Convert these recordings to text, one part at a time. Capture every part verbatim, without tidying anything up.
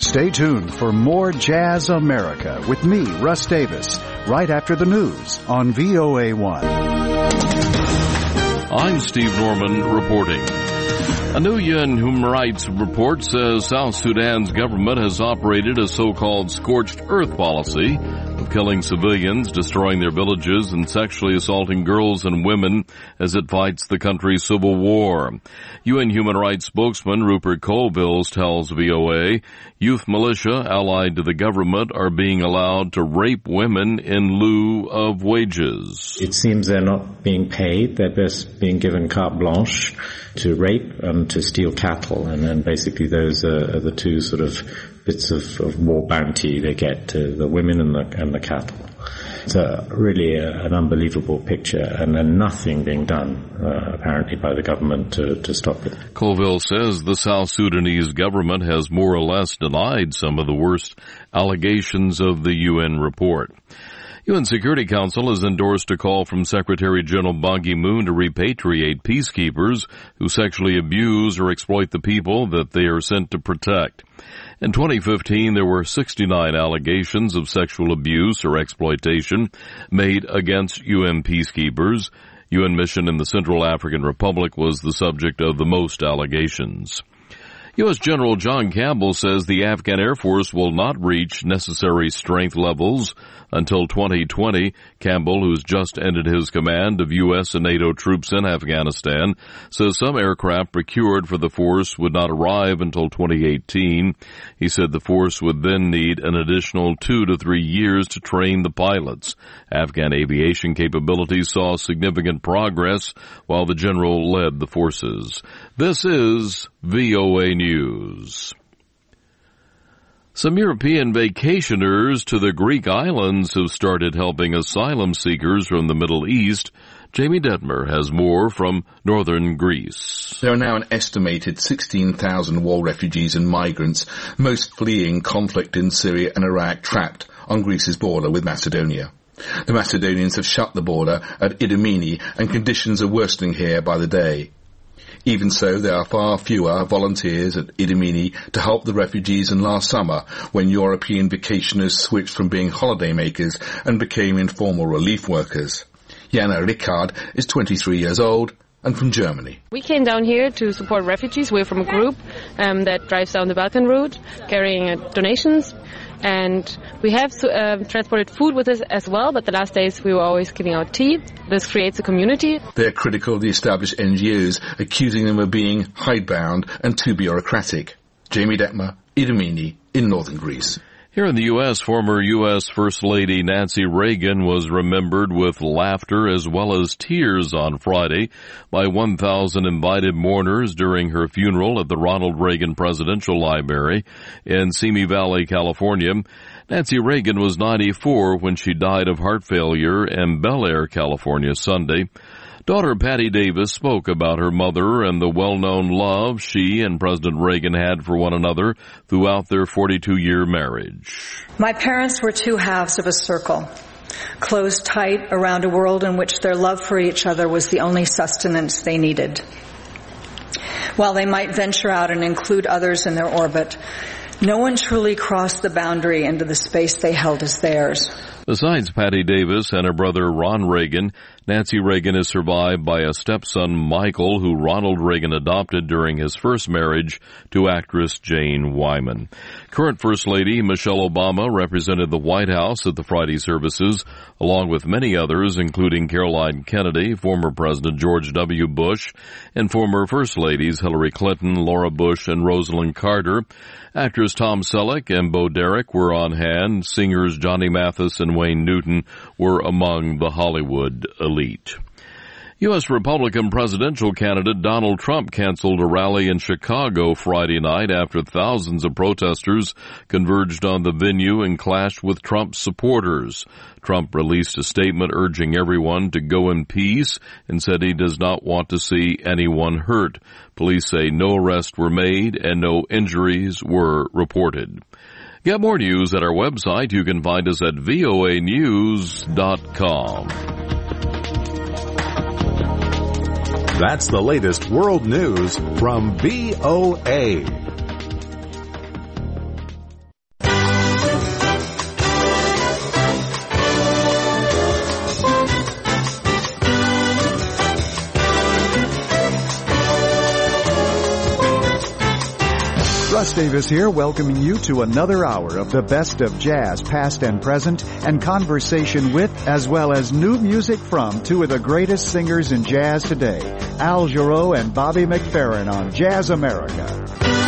Stay tuned for more Jazz America with me, Russ Davis, right after the news on V O A one. I'm Steve Norman reporting. A new U N Human Rights report says South Sudan's government has operated a so-called scorched earth policy of killing civilians, destroying their villages, and sexually assaulting girls and women as it fights the country's civil war. U N Human Rights spokesman Rupert Colville tells V O A youth militia allied to the government are being allowed to rape women in lieu of wages. It seems they're not being paid. They're just being given carte blanche to rape and to steal cattle. And then basically those are, are the two sort of bits of, of war bounty they get to the women and the, and the cattle. It's a, really a, an unbelievable picture, and then nothing being done, uh, apparently, by the government to, to stop it. Colville says the South Sudanese government has more or less denied some of the worst allegations of the U N report. U N Security Council has endorsed a call from Secretary General Ban Ki-moon to repatriate peacekeepers who sexually abuse or exploit the people that they are sent to protect. In twenty fifteen, there were sixty-nine allegations of sexual abuse or exploitation made against U N peacekeepers. U N mission in the Central African Republic was the subject of the most allegations. U S General John Campbell says the Afghan Air Force will not reach necessary strength levels until twenty twenty. Campbell, who's just ended his command of U S and NATO troops in Afghanistan, says some aircraft procured for the force would not arrive until twenty eighteen. He said the force would then need an additional two to three years to train the pilots. Afghan aviation capabilities saw significant progress while the general led the forces. This is V O A News. Some European vacationers to the Greek islands have started helping asylum seekers from the Middle East. Jamie Detmer has more from northern Greece. There are now an estimated sixteen thousand war refugees and migrants, most fleeing conflict in Syria and Iraq, trapped on Greece's border with Macedonia. The Macedonians have shut the border at Idamini, and conditions are worsening here by the day. Even so, there are far fewer volunteers at Idamini to help the refugees than last summer, when European vacationers switched from being holidaymakers and became informal relief workers. Jana Rickard is twenty-three years old and from Germany. We came down here to support refugees. We're from a group um, that drives down the Balkan route, carrying uh, donations. And we have uh, transported food with us as well, but the last days we were always giving out tea. This creates a community. They are critical of the established N G Os, accusing them of being hidebound and too bureaucratic. Jamie Detmer, Idamini, in northern Greece. Here in the U S, former U S First Lady Nancy Reagan was remembered with laughter as well as tears on Friday by one thousand invited mourners during her funeral at the Ronald Reagan Presidential Library in Simi Valley, California. Nancy Reagan was ninety-four when she died of heart failure in Bel Air, California, Sunday. Daughter Patty Davis spoke about her mother and the well-known love she and President Reagan had for one another throughout their forty-two-year marriage. My parents were two halves of a circle, closed tight around a world in which their love for each other was the only sustenance they needed. While they might venture out and include others in their orbit, no one truly crossed the boundary into the space they held as theirs. Besides Patty Davis and her brother Ron Reagan, Nancy Reagan is survived by a stepson, Michael, who Ronald Reagan adopted during his first marriage to actress Jane Wyman. Current First Lady Michelle Obama represented the White House at the Friday services, along with many others, including Caroline Kennedy, former President George W. Bush, and former First Ladies Hillary Clinton, Laura Bush, and Rosalind Carter. Actors Tom Selleck and Bo Derek were on hand. Singers Johnny Mathis and Wayne Newton were among the Hollywood elite. U S Republican presidential candidate Donald Trump canceled a rally in Chicago Friday night after thousands of protesters converged on the venue and clashed with Trump's supporters. Trump released a statement urging everyone to go in peace and said he does not want to see anyone hurt. Police say no arrests were made and no injuries were reported. Get more news at our website. You can find us at V O A news dot com. That's the latest world news from V O A. Russ Davis here, welcoming you to another hour of the best of jazz, past and present, and conversation with, as well as new music from, two of the greatest singers in jazz today, Al Jarreau and Bobby McFerrin on Jazz America.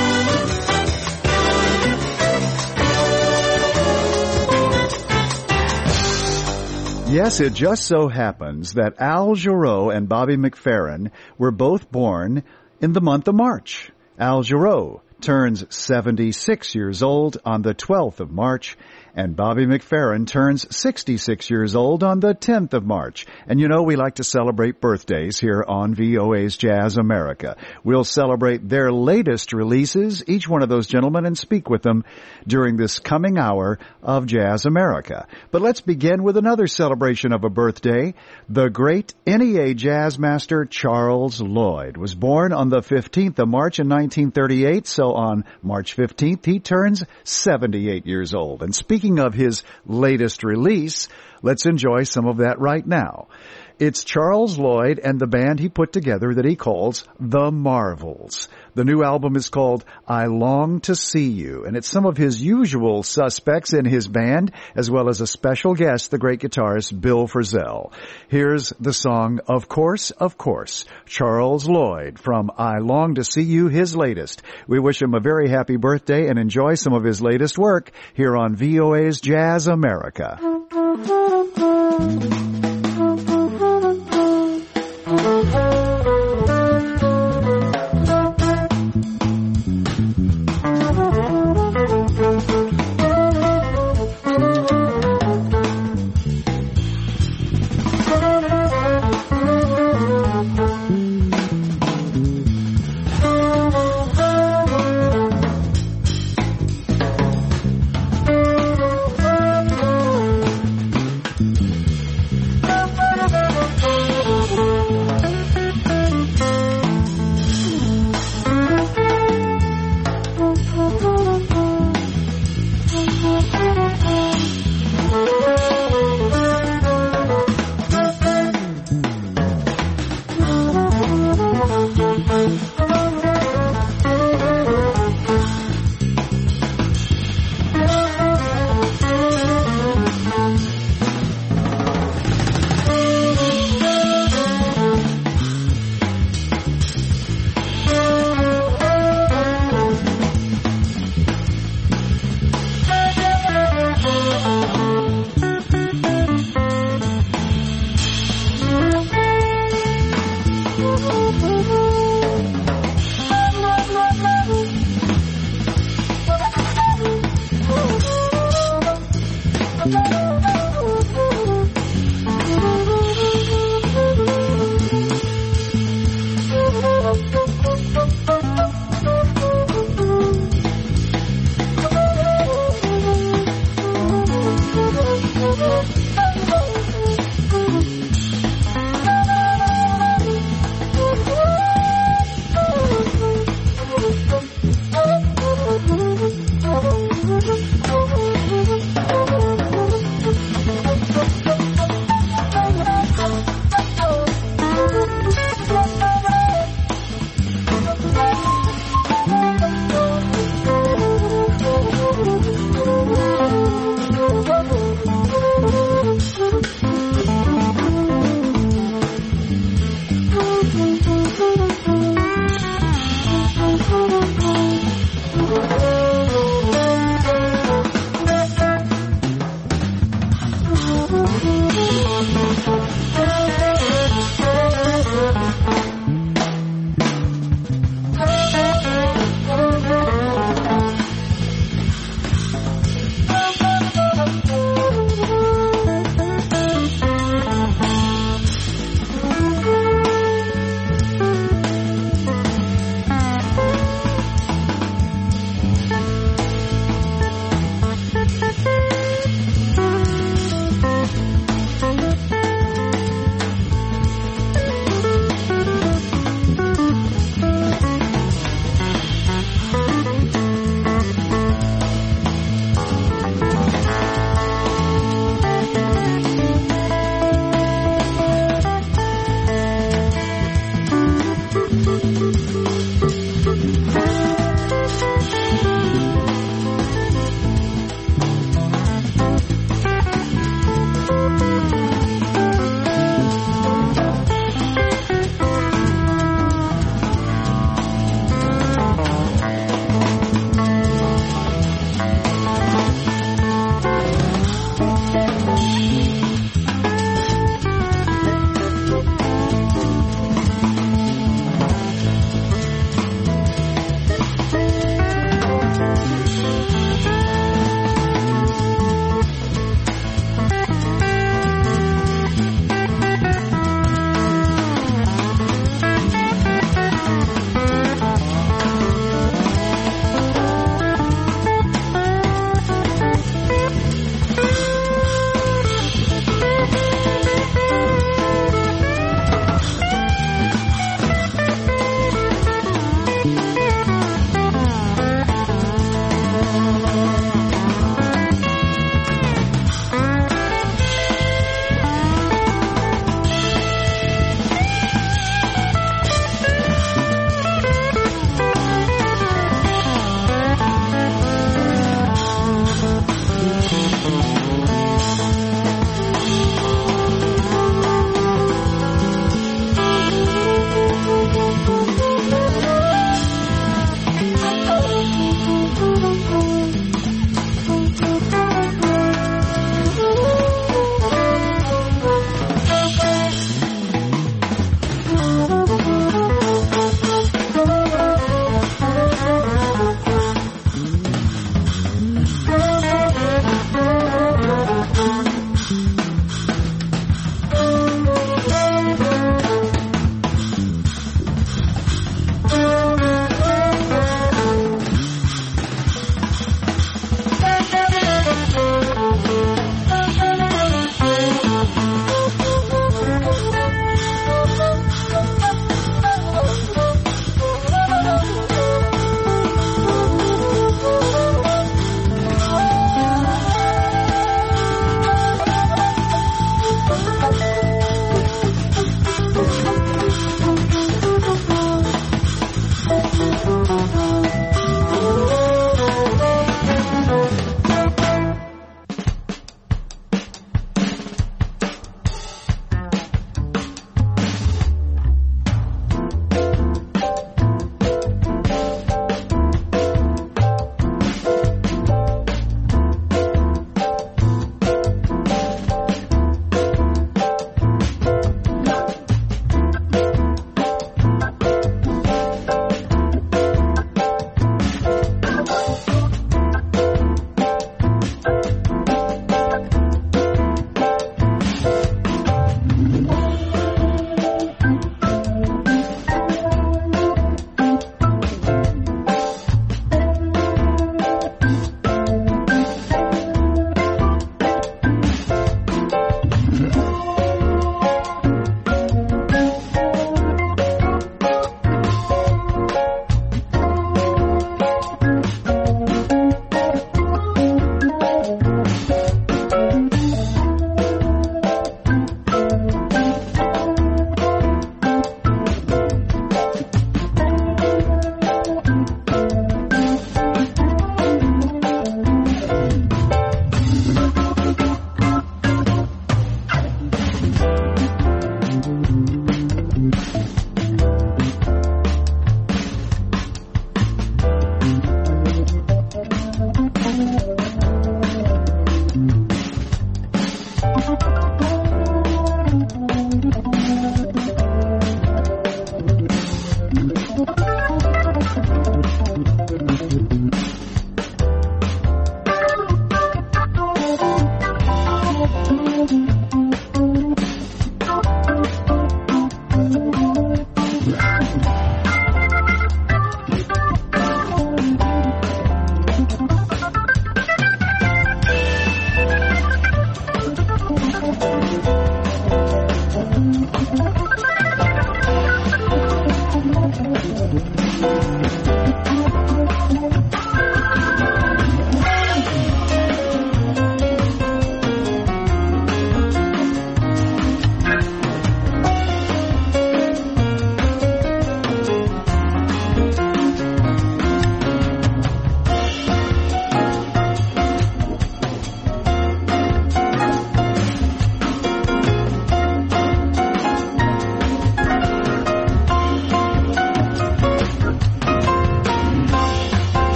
Yes, it just so happens that Al Jarreau and Bobby McFerrin were both born in the month of March. Al Jarreau turns seventy-six years old on the twelfth of March, and Bobby McFerrin turns sixty-six years old on the tenth of March. And you know, we like to celebrate birthdays here on V O A's Jazz America. We'll celebrate their latest releases, each one of those gentlemen, and speak with them during this coming hour of Jazz America. But let's begin with another celebration of a birthday. The great N E A jazz master Charles Lloyd was born on the fifteenth of March in nineteen thirty-eight, so on March fifteenth he turns seventy-eight years old. And speaking of his latest release, let's enjoy some of that right now. It's Charles Lloyd and the band he put together that he calls The Marvels. The new album is called I Long to See You, and it's some of his usual suspects in his band, as well as a special guest, the great guitarist Bill Frisell. Here's the song, Of Course, Of Course, Charles Lloyd from I Long to See You, his latest. We wish him a very happy birthday and enjoy some of his latest work here on V O A's Jazz America.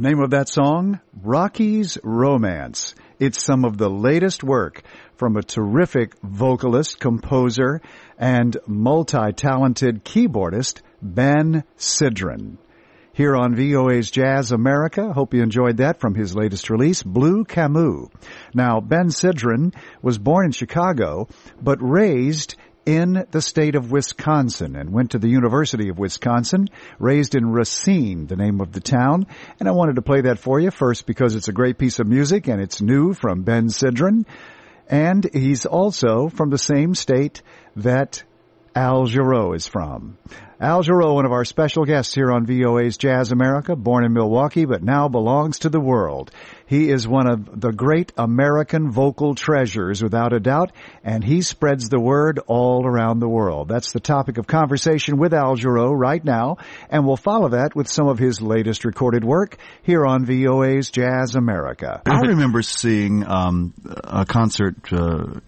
Name of that song, Rocky's Romance. It's some of the latest work from a terrific vocalist, composer, and multi-talented keyboardist, Ben Sidran. Here on V O A's Jazz America, hope you enjoyed that from his latest release, Blue Camus. Now, Ben Sidran was born in Chicago, but raised in the state of Wisconsin and went to the University of Wisconsin, raised in Racine, the name of the town. And I wanted to play that for you first because it's a great piece of music and it's new from Ben Sidran. And he's also from the same state that Al Jarreau is from. Al Jarreau, one of our special guests here on V O A's Jazz America, born in Milwaukee but now belongs to the world. He is one of the great American vocal treasures, without a doubt, and he spreads the word all around the world. That's the topic of conversation with Al Jarreau right now, and we'll follow that with some of his latest recorded work here on V O A's Jazz America. I remember seeing um, a concert uh,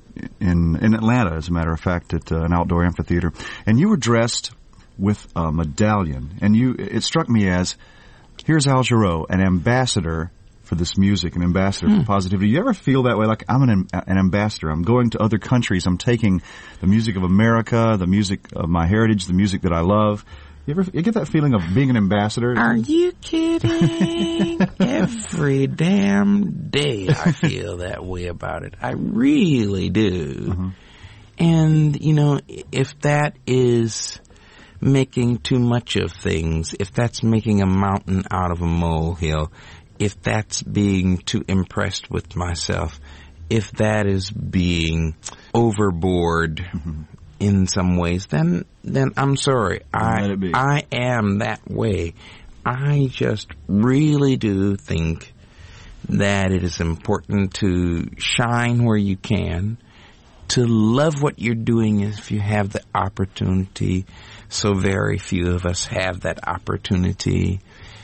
in in Atlanta, as a matter of fact, at uh, an outdoor amphitheater, and you were dressed with a medallion, and you it struck me as, here's Al Jarreau, an ambassador for this music, an ambassador mm. for positivity. You ever feel that way? Like, I'm an, an ambassador. I'm going to other countries. I'm taking the music of America, the music of my heritage, the music that I love. You ever you get that feeling of being an ambassador? Are you kidding? Every damn day I feel that way about it. I really do. Uh-huh. And, you know, if that is making too much of things, if that's making a mountain out of a molehill, if that's being too impressed with myself, if that is being overboard mm-hmm. in some ways, then then I'm sorry. I I am that way. I just really do think that it is important to shine where you can, to love what you're doing if you have the opportunity. So very few of us have that opportunity.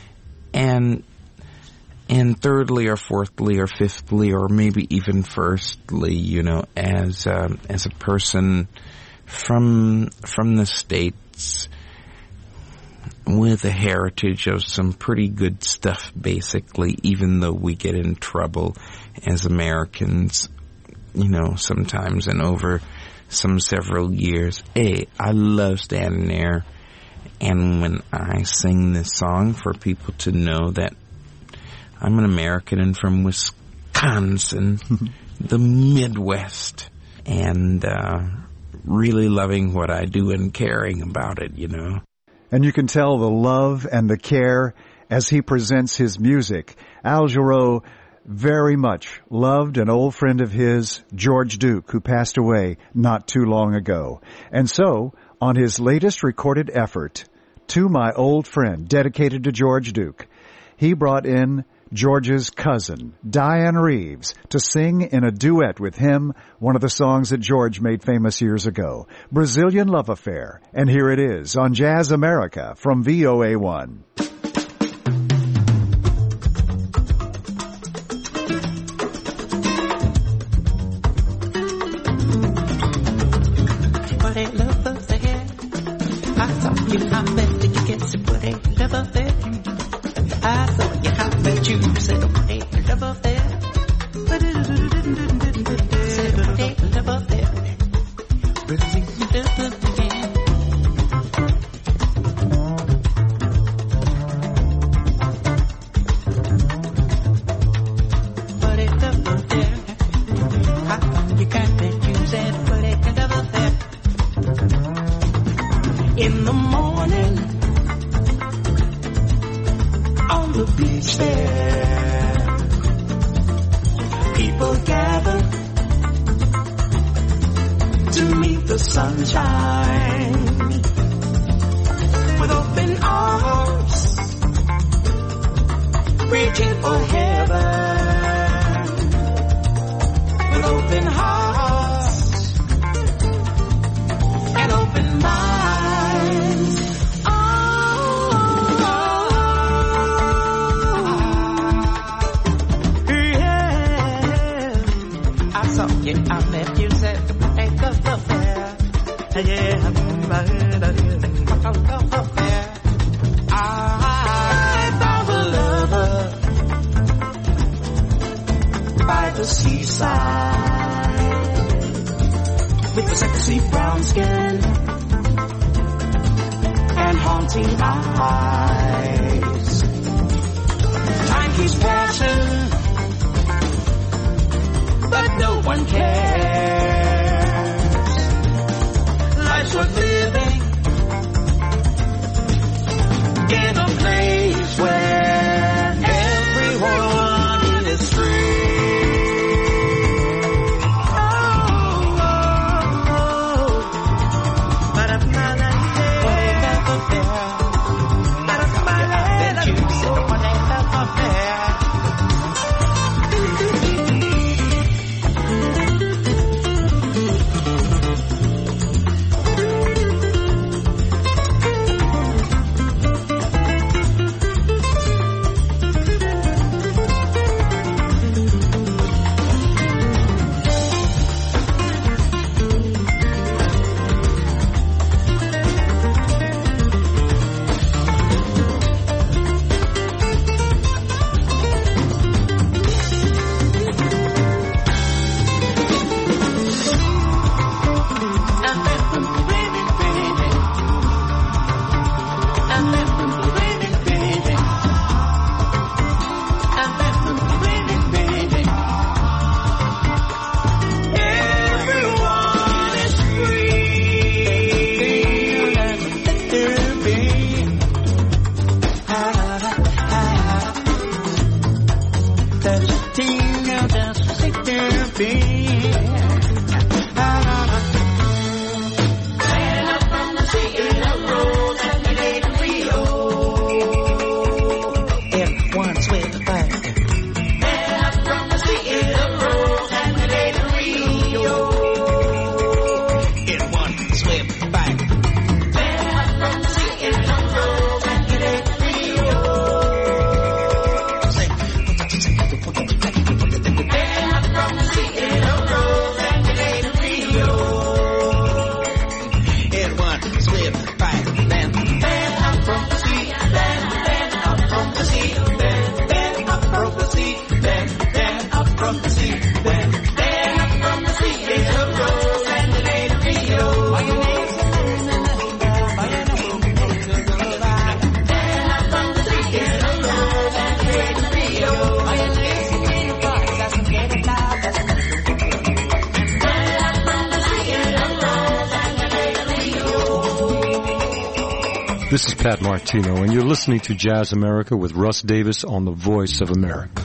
And and thirdly or fourthly or fifthly or maybe even firstly, you know, as um, as a person from from the States with a heritage of some pretty good stuff, basically, even though we get in trouble as Americans, you know, sometimes and over some several years. Hey, I love standing there, and when I sing this song, for people to know that I'm an American and from Wisconsin, the Midwest, and uh really loving what I do and caring about it, you know. And you can tell the love and the care as he presents his music. Al Jarreau very much loved an old friend of his, George Duke, who passed away not too long ago. And so, on his latest recorded effort, To My Old Friend, dedicated to George Duke, he brought in George's cousin, Diane Reeves, to sing in a duet with him one of the songs that George made famous years ago, Brazilian Love Affair. And here it is on Jazz America from V O A one. You said, hey, love affair. Said, hey, love affair. Brazilian love affair. But it love affair. How you got that? You said, but it love affair. In the morning, on the beach there, people gather to meet the sunshine with open arms, reaching for heaven with open hearts and open minds. Yeah, I met you, said, hey, love affair. Yeah, love affair. I found a lover by the seaside with a sexy brown skin and haunting eyes. Time keeps passing, but no one cares. Life's worth living in a place where everyone is free. This is Pat Martino, and you're listening to Jazz America with Russ Davis on the Voice of America.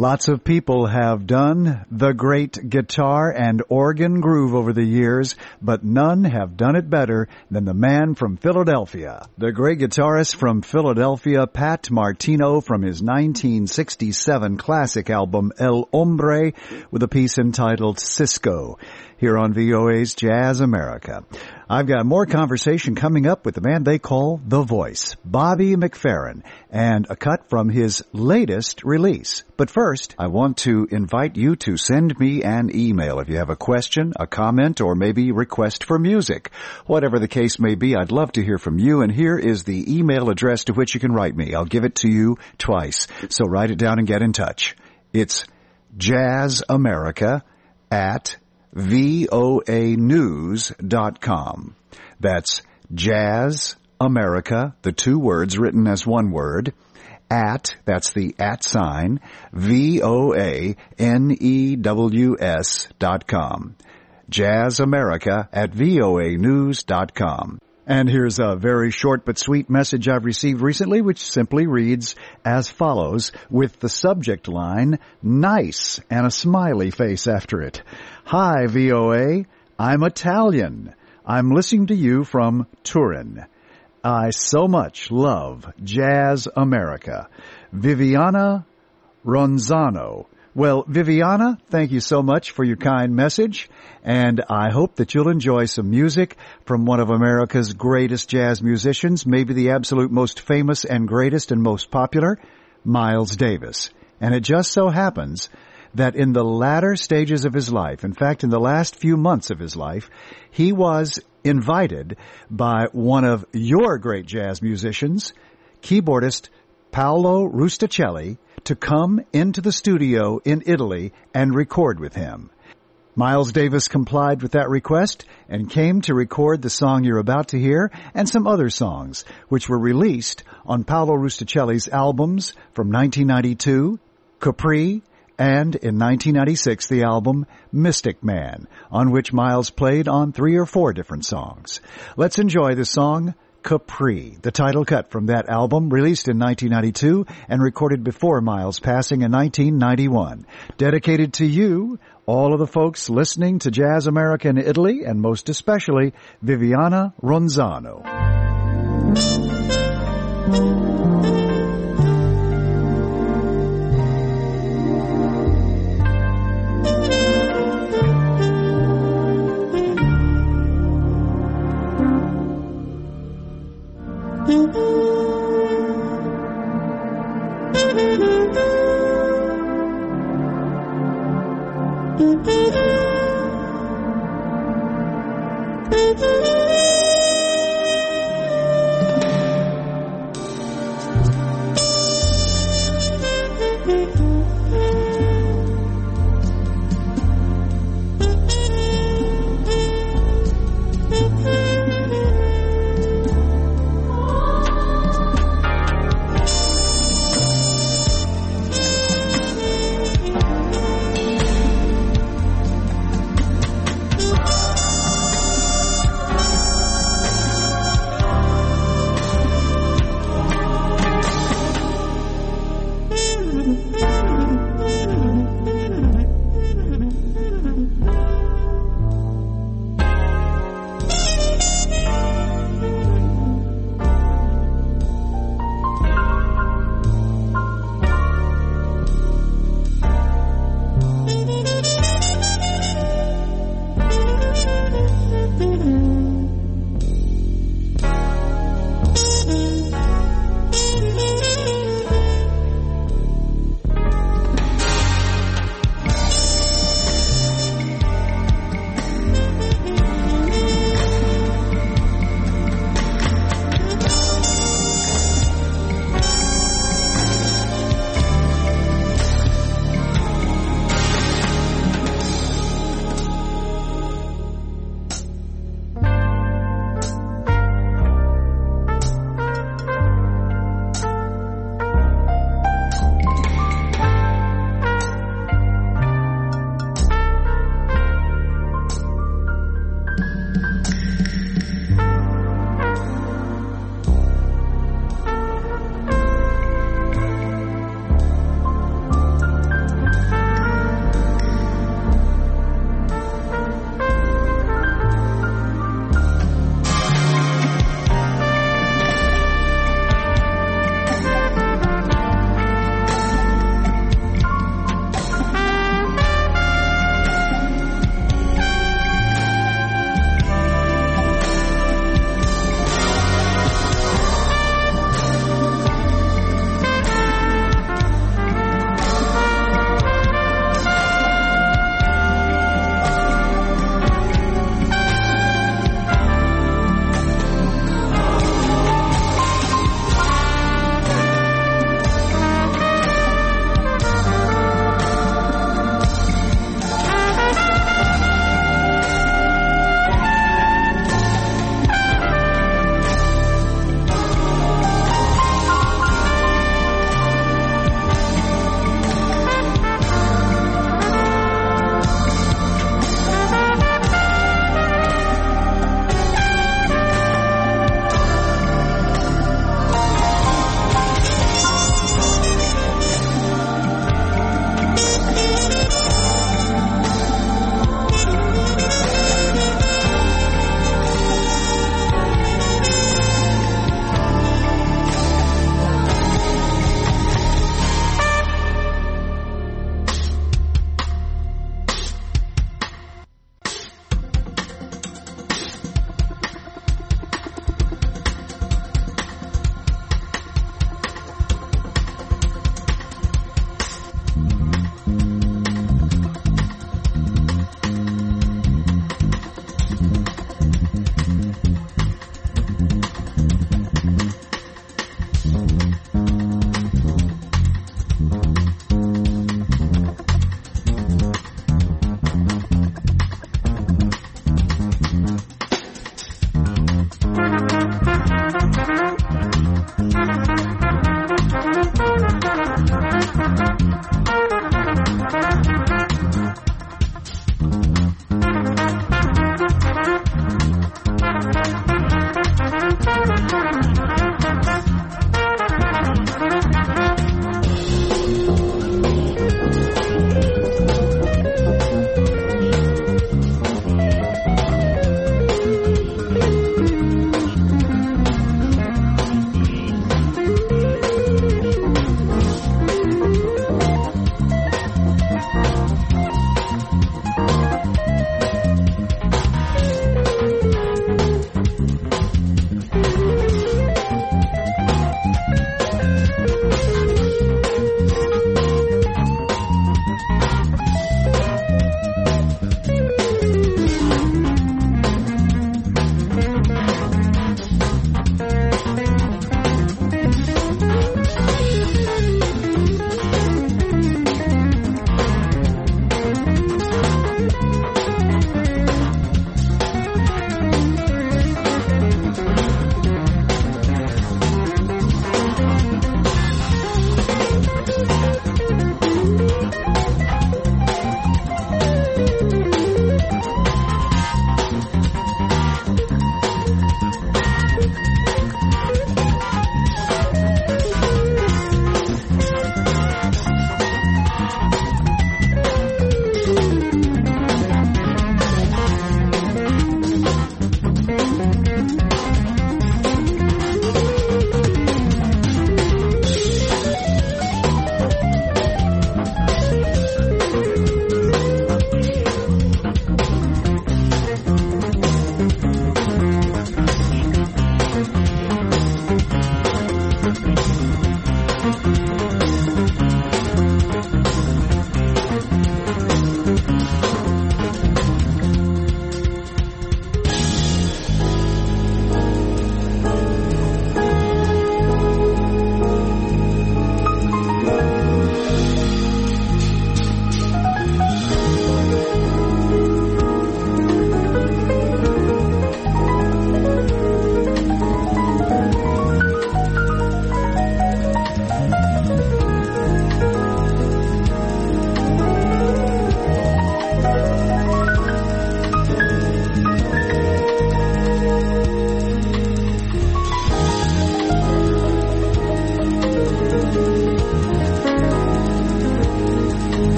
Lots of people have done the great guitar and organ groove over the years, but none have done it better than the man from Philadelphia. The great guitarist from Philadelphia, Pat Martino, from his nineteen sixty-seven classic album El Hombre, with a piece entitled Cisco, here on V O A's Jazz America. I've got more conversation coming up with the man they call The Voice, Bobby McFerrin, and a cut from his latest release. But first, I want to invite you to send me an email if you have a question, a comment, or maybe request for music. Whatever the case may be, I'd love to hear from you, and here is the email address to which you can write me. I'll give it to you twice, so write it down and get in touch. It's jazzamerica at voa news dot com. That's Jazz America, the two words written as one word, at, that's the at sign, V O A N E W S dot com. Jazz America at voa news dot com. And here's a very short but sweet message I've received recently, which simply reads as follows, with the subject line, nice, and a smiley face after it. Hi, V O A. I'm Italian. I'm listening to you from Turin. I so much love Jazz America. Viviana Ronzano. Well, Viviana, thank you so much for your kind message, and I hope that you'll enjoy some music from one of America's greatest jazz musicians, maybe the absolute most famous and greatest and most popular, Miles Davis. And it just so happens that in the latter stages of his life, in fact, in the last few months of his life, he was invited by one of your great jazz musicians, keyboardist Paolo Rusticelli, to come into the studio in Italy and record with him. Miles Davis complied with that request and came to record the song you're about to hear and some other songs, which were released on Paolo Rusticelli's albums from nineteen ninety-two, Capri, and in nineteen ninety-six, the album Mystic Man, on which Miles played on three or four different songs. Let's enjoy the song Capri, the title cut from that album, released in nineteen ninety-two and recorded before Miles' passing in nineteen ninety-one. Dedicated to you, all of the folks listening to Jazz America in Italy, and most especially Viviana Ronzano.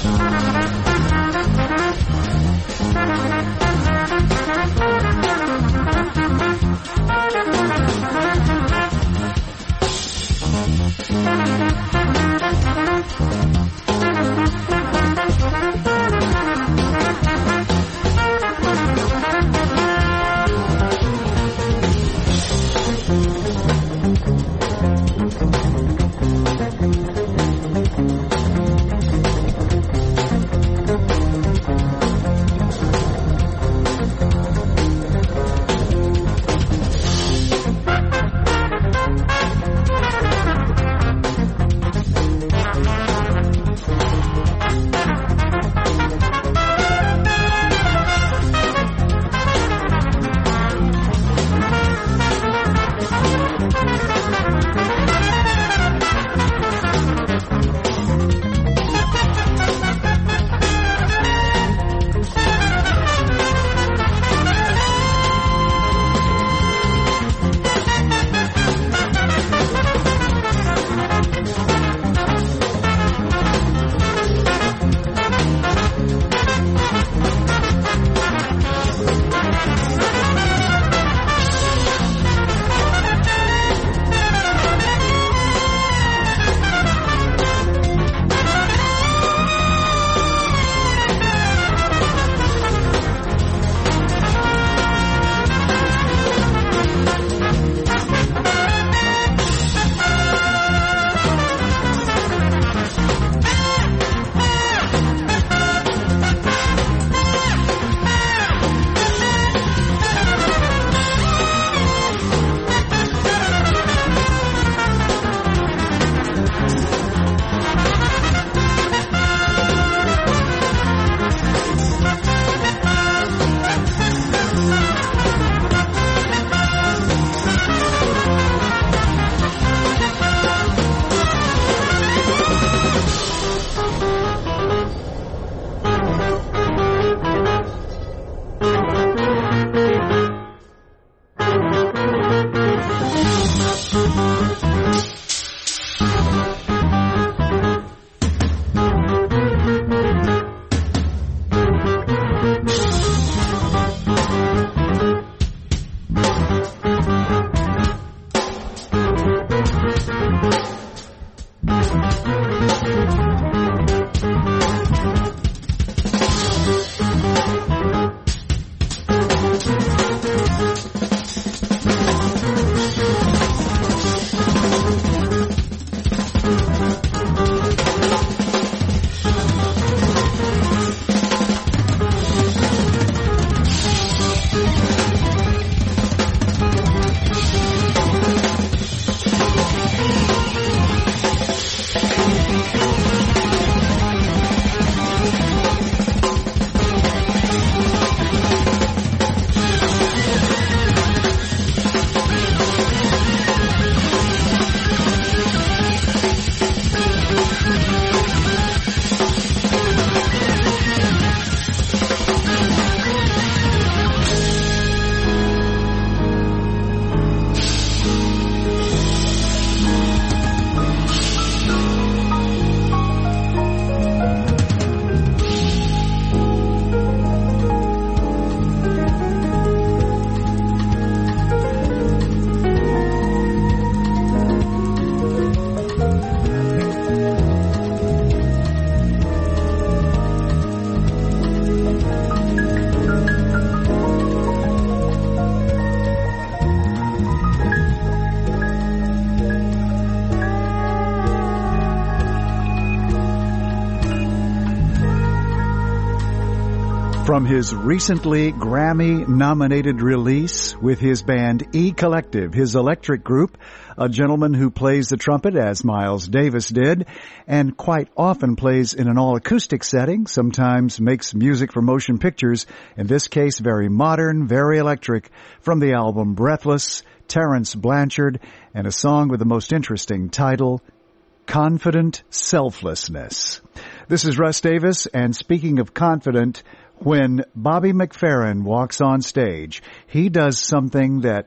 From his recently Grammy-nominated release with his band E Collective, his electric group, a gentleman who plays the trumpet as Miles Davis did, and quite often plays in an all-acoustic setting, sometimes makes music for motion pictures, in this case very modern, very electric, from the album Breathless, Terence Blanchard, and a song with the most interesting title, Confident Selflessness. This is Russ Davis, and speaking of confident, when Bobby McFerrin walks on stage, he does something that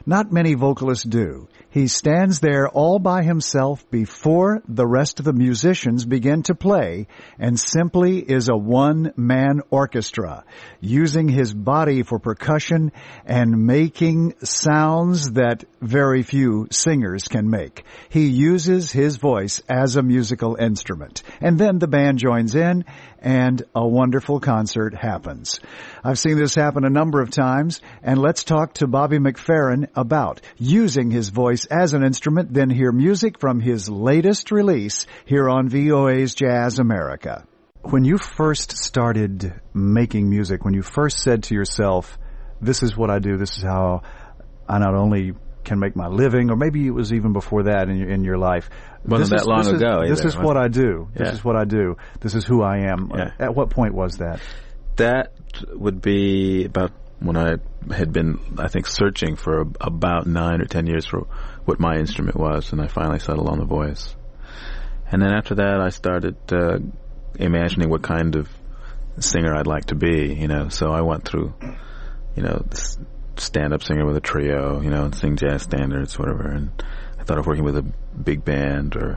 Not many vocalists do. He stands there all by himself before the rest of the musicians begin to play and simply is a one-man orchestra, using his body for percussion and making sounds that very few singers can make. He uses his voice as a musical instrument. And then the band joins in and a wonderful concert happens. I've seen this happen a number of times, and let's talk to Bobby McFerrin about using his voice as an instrument, then hear music from his latest release here on V O A's Jazz America. When you first started making music, when you first said to yourself, this is what I do, this is how I not only can make my living, or maybe it was even before that in your, in your life. Wasn't that long ago either. This is what I do. This Yeah. is what I do. This is who I am. Yeah. At what point was that? That would be about when I had been, I think, searching for about nine or ten years for what my instrument was, and I finally settled on the voice. And then after that, I started uh, imagining what kind of singer I'd like to be, you know. So I went through, you know, this stand-up singer with a trio, you know, and sing jazz standards, whatever. And I thought of working with a big band or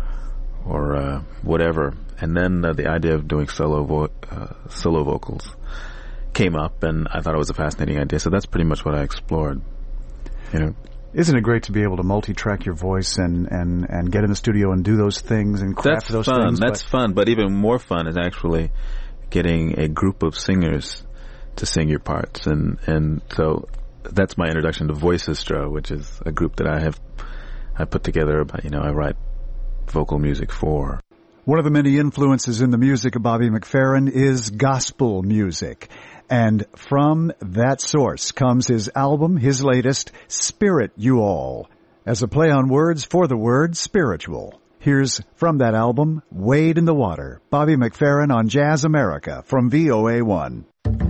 or uh, whatever. And then uh, the idea of doing solo vo- uh, solo vocals came up, and I thought it was a fascinating idea. So that's pretty much what I explored. You know, isn't it great to be able to multi-track your voice and and and get in the studio and do those things and craft that's those fun. things? That's fun. But even more fun is actually getting a group of singers to sing your parts, and and so that's my introduction to Voicestro, which is a group that I have I put together about, you know, I write vocal music for. One of the many influences in the music of Bobby McFerrin is gospel music. And from that source comes his album, his latest, Spirit You All, as a play on words for the word spiritual. Here's from that album, Wade in the Water, Bobby McFerrin on Jazz America from V O A one.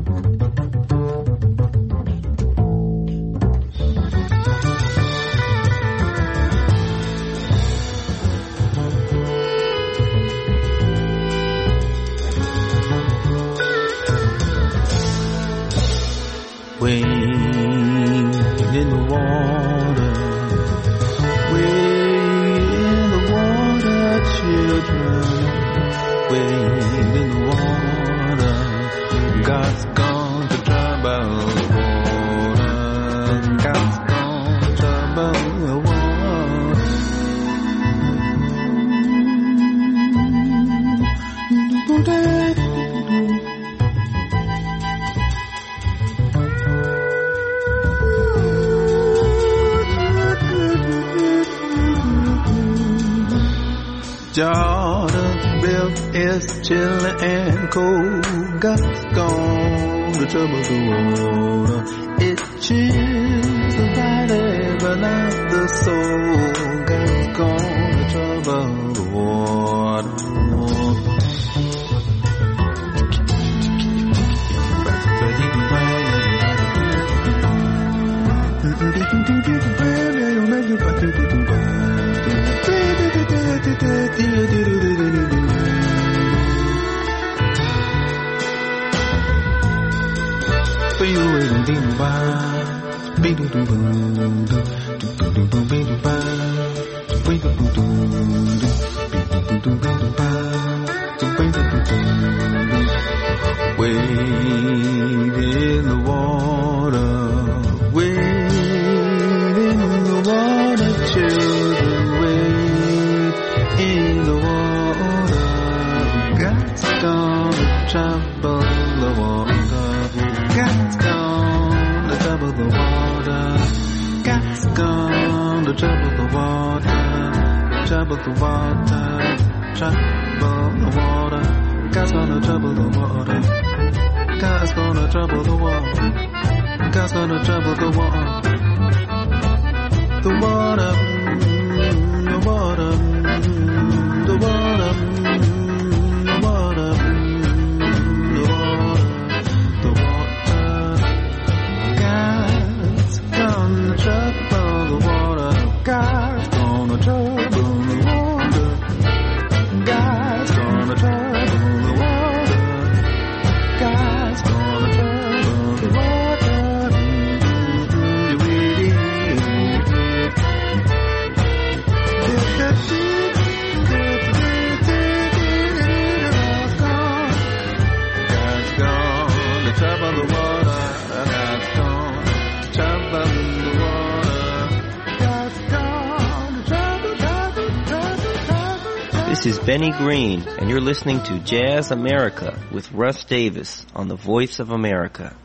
Wade in the water, wade in the water, children. Wade in the water, God's gone to trouble the water. God's gone to trouble the water. Jordan's milk is chilly and cold. God's gone to trouble the water. It chills the body but not the soul. God's gone to trouble the water. Wade in the water, wade in the water, children, wade in the water. God's gonna trouble the water. God's gonna trouble the water. God's gonna trouble the water. Trouble the water. Trouble the water. God's gonna trouble the water. God's gonna trouble the water. God's gonna trouble the water. The water, the water, the water, the water, the water, the water. God's gonna trouble the water. God's gonna trouble the water. God's gonna trouble the water. God's gonna trouble the water. This is Benny Green, and you're listening to Jazz America with Russ Davis on the Voice of America.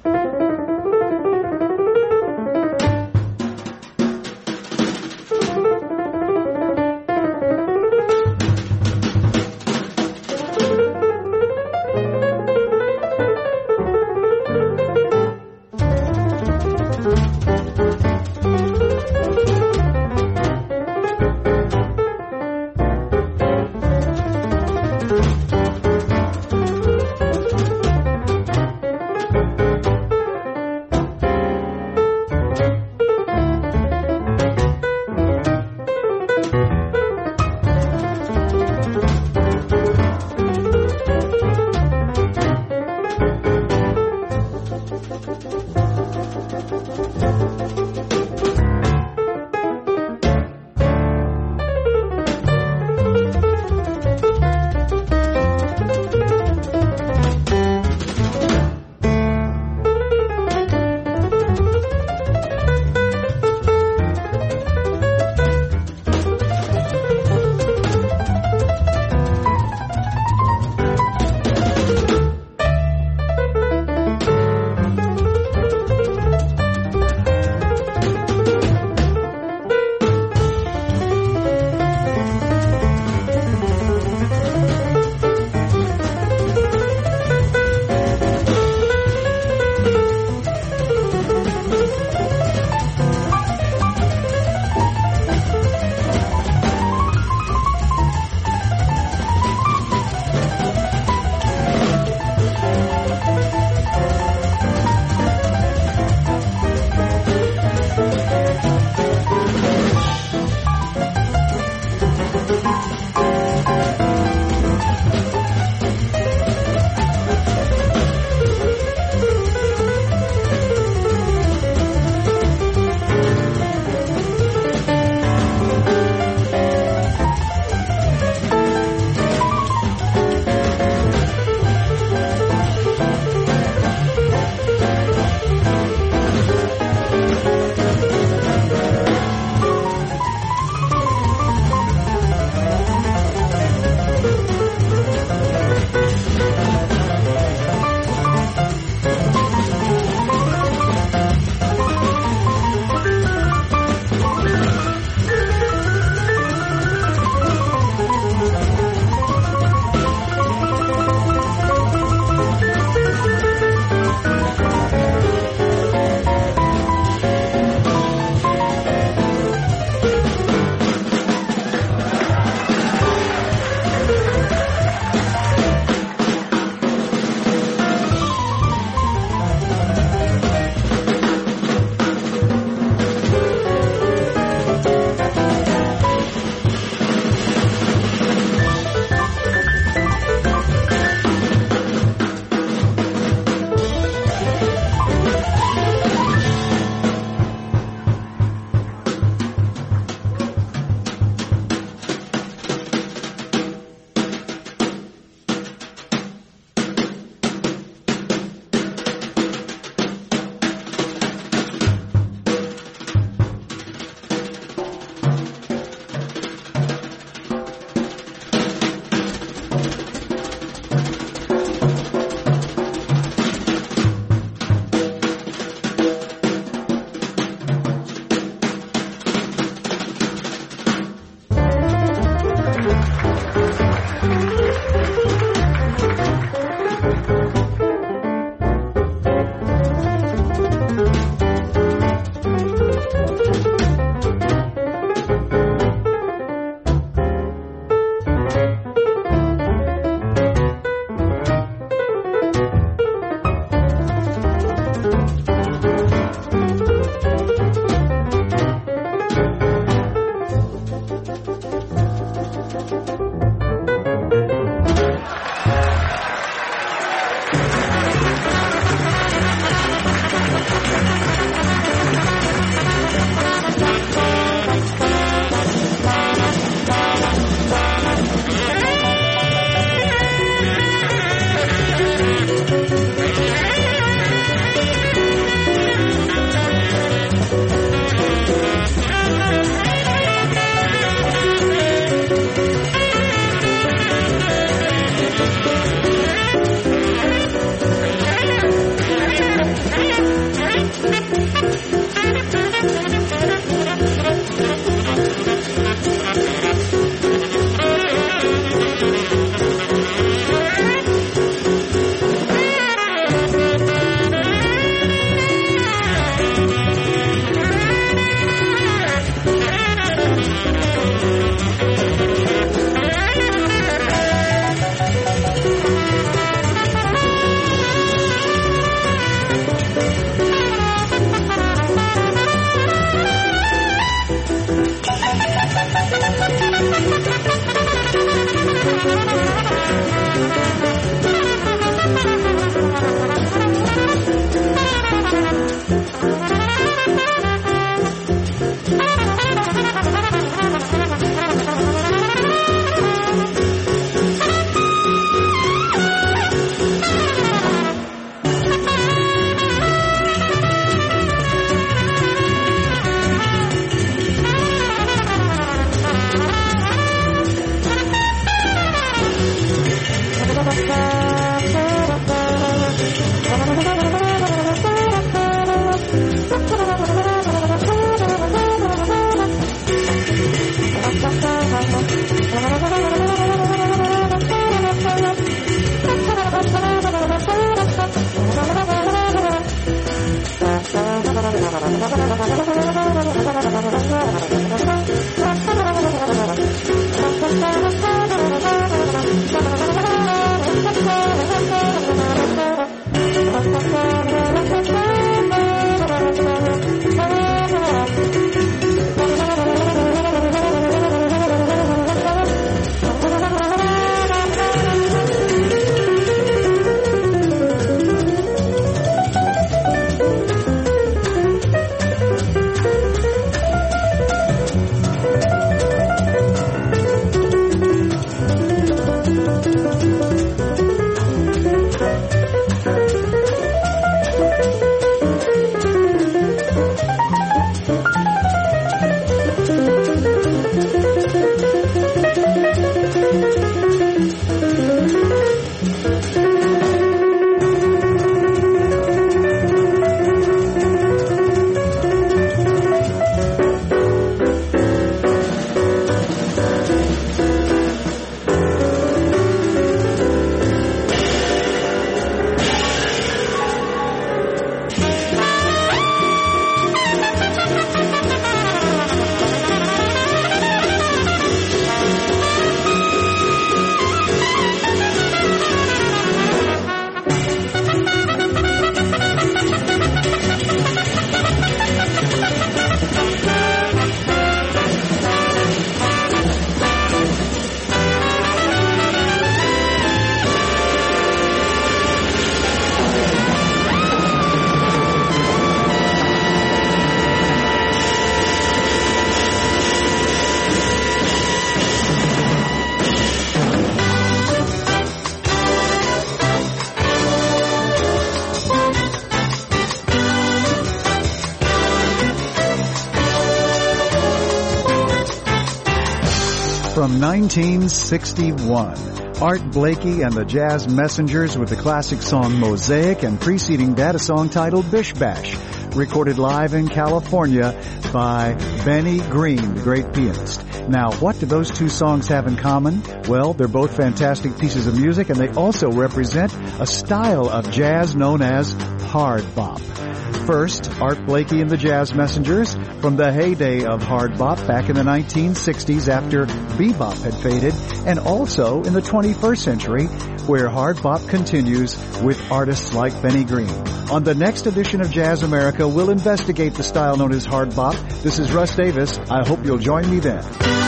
From nineteen sixty-one, Art Blakey and the Jazz Messengers with the classic song Mosaic, and preceding that a song titled Bish Bash, recorded live in California by Benny Green, the great pianist. Now, what do those two songs have in common? Well, they're both fantastic pieces of music, and they also represent a style of jazz known as hard bop. First, Art Blakey and the Jazz Messengers, from the heyday of hard bop back in the nineteen sixties after bebop had faded, and also in the twenty-first century, where hard bop continues with artists like Benny Green. On the next edition of Jazz America, we'll investigate the style known as hard bop. This is Russ Davis. I hope you'll join me then.